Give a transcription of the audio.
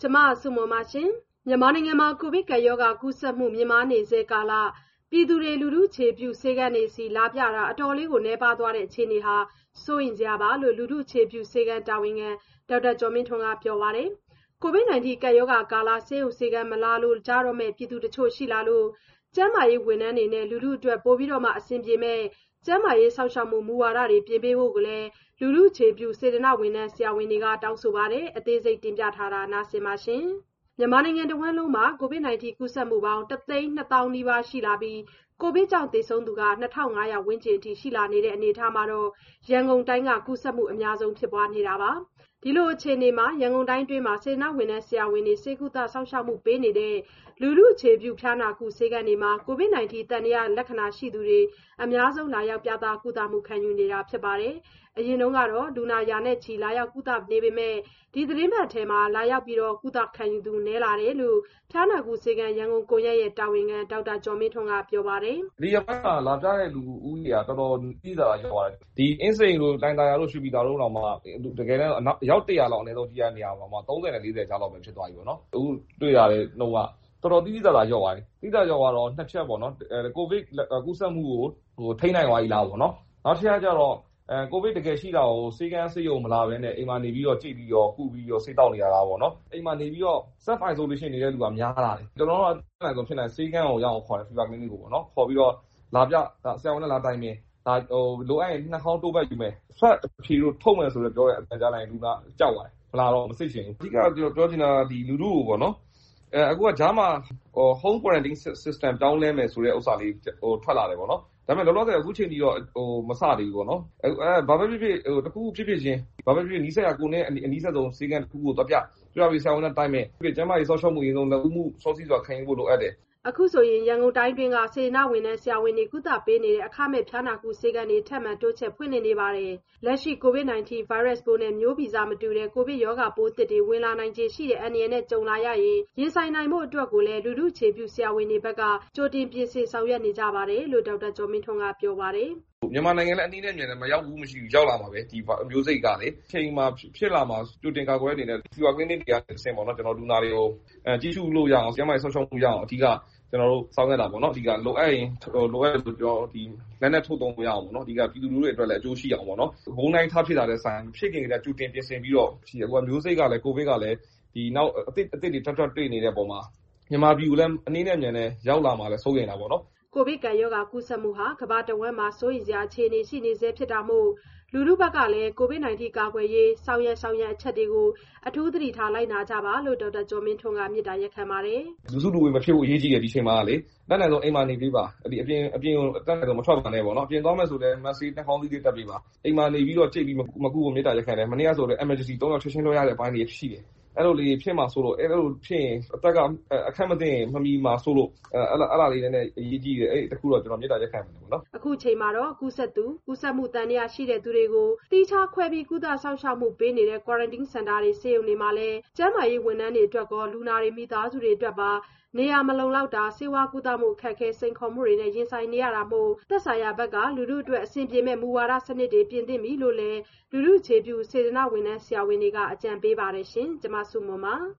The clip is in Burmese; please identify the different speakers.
Speaker 1: ကျမဆုမွန်ပါရှင်မြန်မာနိုင်ငံမှာကိုဗစ်ကပ်ရောဂါကူးစက်မှုမြင့်မားနေစေကာလပြည်သူတွေလူထုခြေပြုဆေးကန်းတွေစီလာပြတာအတော်လေးကိုနှဲပါသွားတဲ့အခြေအနေဟာစိုးရင်စရာပါလို့လူထုခြေပြုဆေးကန်းတာဝန်ခံဒေါက်တာကျော်မင်းထွန်းကပြောပါတယ်ကိုဗစ် -19 ကပ်ရောဂါကာလဆေးရုံဆေးကန်းမလာလို့ကြားတော့မဲ့ပြည်သူတချို့ရှိလာလို့ကျန်းမာရေးဝန်ထမ်းတွေနဲ့လူထုအတွက်ပိုပြီးတော့မှအဆင်ပြေမဲ့ကျန်းမာရေးစောင့်ရှောက်မှုမူဝါဒတွေပြင်ပေးဖို့ကိုလည်းလူထုခြေပြုစေတနာဝန်ထမ်းဆရာဝန်တွေကတောင်းဆိုပါတယ်အသေးစိတ်တင်ပြထားတာနားဆင်ပါရှင်မြန်မာနိုင်ငံတဝန်းလုံးမှာကိုဗစ် -19 ကူးစက်မှုပေါင်း1,200,000 နီးပါးရှိလာပြီးကိုဗစ်ကြောင့်သေဆုံးသူက2,500 ဝန်းကျင်အထိရှိလာနေတဲ့အနေအထားမှာတော့ရန်ကုန်တိုင်းကကူးစက်မှုအများဆုံးဖြစ်ပွားနေတာပါဒီလိုအခြေအနေမှာရန်ကုန်တိုင်းတွင်းမှာစေတနာဝန်ထမ်းဆရာဝန်တွေစေကုသစောင့်ရှောက်မှုပေးနေတဲ့လူထုအခြေပြုဖျားနာကုဆေးကန်းတွေမှာကိုဗစ် -19 တန်ရာလက္ခဏာရှိသူတွေအများဆုံးလာရောက်ပြသကုသမှုခံယူနေတာဖြစ်ပါတယ်အရင်တုန်းကတော့လူနာရာနဲ့ချီလာရောက်ကုသနေပေမဲ့ဒီသတင်းပတ်ထဲမှာလာရောက်ပြီးတော့ကုသခံယူသူနည်းလာတယ်လို့ဖျားနာကုဆေးကန်းရန်ကုန်ကိုရက်ရဲ့တာဝန်ခံဒေါက်တာကျော်မင်းထွန်းကပြောပါတယ်
Speaker 2: ဒီရက်ပိုင်းမှာလာပြတဲ့လူဦးရေကတော်တော်ကြီးတာရောက်ပါတယ်ဒီအင်းစိန်လိုလိုင်တာယာလို့ရှိပြီးသားလို့တော့မှတကယ်တော့ရောက်100လောက်အနည်းဆုံးကြီးရနေရပါမှာ30နဲ့40ကြားလောက်ပဲဖြစ်သွားပြီပေါ့နော်အခုတွေ့ရတဲ့နှုန်းကတော်တော်တိကျရောက်သွားတယ်တိကျရောက်သွားတော့နှစ်ချက်ပေါ့နော်ကိုဗစ်ကူးစက်မှုကိုထိန်းနိုင်သွားပြီလားပေါ့နော်နောက်တစ်ချက်ကျတော့ကိုဗစ်တကယ်ရှိတာကိုစေကန်းစေယုံမလာဘဲနဲ့အိမ်မှာနေပြီးတော့ကြည့်ပြီးတော့ကုပြီးတော့ဆေးတောက်နေရတာပေါ့နော်အိမ်မှာနေပြီးတော့ self isolation နေတဲ့လူကများလာတယ်ကျွန်တော်တို့ကနိုင်ဆုံးဖြစ်နိုင်စေကန်းကိုရအောင်ခေါ်တယ် fever clinic ကိုပေါ့နော်ခေါ်ပြီးတော့လာပြဆရာဝန်နဲ့လာတိုင်ပင်ဒါလိုအပ်ရင်နှာခေါင်းတိုးပတ်ယူမယ်ဆွတ်ဖြေလို့ထုတ်မယ်ဆိုတော့ပြောတဲ့အတန်ကြားလိုက်လူကကြောက်သွားတယ်မလာတော့မစိတ်ချင်ဘူးအဓိကပြောချင်တာဒီလူထုကိုပေါ့နော်အခုကဂျားမှာhome quarantine system တောင်းလဲမယ်ဆိုတဲ့ဥစ္စာလေးထွက်လာတယ်ပေါ့နော်ဒါပေမဲ့လောလောဆယ်အခုချိန်ကြီးတော့မစသေးဘူးပေါ့နော်ဘာပဲဖြစ်တခုဖြစ်ချင်းဘာပဲဖြစ်နီးစပ်ရာကိုနဲ့အနီးစပ်ဆုံးစေကန်းတစ်ခုကိုတော့ပြပြီးဆရာဝန်နဲ့တိုင်းမယ်ကျန်းမာရေးစောင့်ရှောက်မှုအရင်ဆုံးလက်ဦးမှုစောစီးစွာခံယူဖို့လိုအပ်တယ်
Speaker 1: အခုဆိုရင်ရန်ကုန်တိုင်းတွင်းကစေနာဝန်ထမ်းဆရာဝန်တွေကုသပေးနေတဲ့အခမဲ့ဖျားနာကုဆေးကန်းတွေထပ်မံတိုးချဲ့ဖွင့်လှစ်နေပါတယ်။လက်ရှိကိုဗစ် -19 ဗိုင်းရပ်စ်ပိုးနဲ့မျိုးဗီဇမတူတဲ့ကိုဗစ်ရောဂါပိုးသစ်တွေဝင်လာနိုင်ခြေရှိတဲ့အန္တရာယ်နဲ့ကြုံလာရရင်ရင်ဆိုင်နိုင်ဖို့အတွက်ကိုလည်းလူထုခြေပြုဆရာဝန်တွေဘက်ကကြိုတင်ပြင်ဆင်ဆောင်ရွက်နေကြပါတယ်လို့ဒေါက်တာကျော်မင်းထွန်းကပြောပါတယ်
Speaker 2: ။မြန်မာနိုင်ငံလည်းအနည်းနဲ့မြန်လည်းမရောက်ဘူးမရှိဘူးရောက်လာမှာပဲဒီမျိုးစိတ်ကလေချိန်မှာဖြစ်လာမှာကြိုတင်ကာကွယ်နေတဲ့ fever clinic တွေကအဆင့်ပေါ့နော်ကျွန်တော်လူနာတွေကိုကြီးစုလို့ရအောင်ကျန်းမာရေးဆောက်ရှောက်မှုရအောင်အဓိကကျွန်တော်တို့စောင့်ရတာပေါ့နော်ဒီကလိုအပ်ရင်လိုအပ်လို့ပြောဒီလက်နဲ့ထုတ်သုံးလို့ရအောင်ပေါ့နော်ဒီကပြည်သူလူထုတွေအတွက်လည်းအကျိုးရှိအောင်ပေါ့နော်ဘုံတိုင်းထားဖြစ်လာတဲ့ဆိုင်ဖြစ်ခင်ကကြိုတင်ပြင်ဆင်ပြီးတော့အခုကမျိုးစိတ်ကလည်းကိုဗစ်ကလည်းဒီနောက်အသစ်တွေထပ်တွေ့နေတဲ့ပုံမှာမြန်မာပြည်ကလည်းအနည်းနဲ့မြန်လည်းရောက်လာမှာလည်းစိုးရိမ်တာပေါ့နော်
Speaker 1: ကိုဗစ်ကပ်ရောဂါကူးစက်မှုဟာကမ္ဘာတဝန်းမှာစိုးရိမ်စရာအခြေအနေရှိနေဆဲဖြစ်တာမို့လူထုဘက်ကလည်းကိုဗစ် -19 ကာကွယ်ရေးဆောင်ရွက်အချက်တွေကိုအထူးသတိထားလိုက်နာကြပါလို့ဒေါက်တာကျော်မင်းထွန်းကမေတ္တာရပ်ခံပါတယ်
Speaker 2: လူစုလူဝေးမဖြစ်ဘူးအရေးကြီးတယ်ဒီချိန်မှာလေတက်နိုင်ဆုံးအိမ်မှာနေပေးပါဒီအပြင်ကိုတက်နိုင်ဆုံးမထွက်ပါနဲ့ပေါ့နော်အပြင်သွားမယ်ဆိုလည်း mask နှာခေါင်းစည်းလေးတပ်ပေးပါအိမ်မှာနေပြီးတော့ကြိတ်ပြီးမကူဖို့မေတ္တာရပ်ခံတယ်မနေ့ကဆိုလည်း emergency 3 ရောက်ချက်ချင်းလွှဲရတဲ့အပိုင်းတွေရှိတယ်အဲ့လိုလေးဖြစ်မှာဆိုလို့အဲ့လိုဖြစ်ရင်အသက်ကအခက်မသိရင်မမီမှာဆိုလို့အဲ့လာလေးနဲ့အရေးကြီးတယ်အဲ့တခုတော့ကျွန်တော်မေတ္တာရပ်ခံပါတယ်ပေါ့နော်
Speaker 1: အခုချိန်မှာတော့ကူးစက်မှုတန်ရာရှိတဲ့သူတွေကိုတိကျခွဲပြီးကုသဆောင်ရှောက်မှုပေးနေတဲ့ quarantine center တွေဆေးရုံတွေမှာလည်းကျန်းမာရေးဝန်ထမ်းတွေအတွက်ကောလူနာတွေမိသားစုတွေအတွက်ပါနေရာမလုံလောက်တာဆေးဝါးကုသမှုအခက်အခဲစိန်ခေါ်မှုတွေနဲ့ရင်ဆိုင်နေရတာမို့သက်ဆိုင်ရာဘက်ကလူထုအတွက်အဆင်ပြေမဲ့မူဝါဒစနစ်တွေပြင်သင့်ပြီလို့လည်းလူထုခြေပြုစေတနာဝန်ထမ်းဆရာဝန်တွေကအကြံပေးပါတယ်ရှင်ကျွန်မဆုမွန်ပါ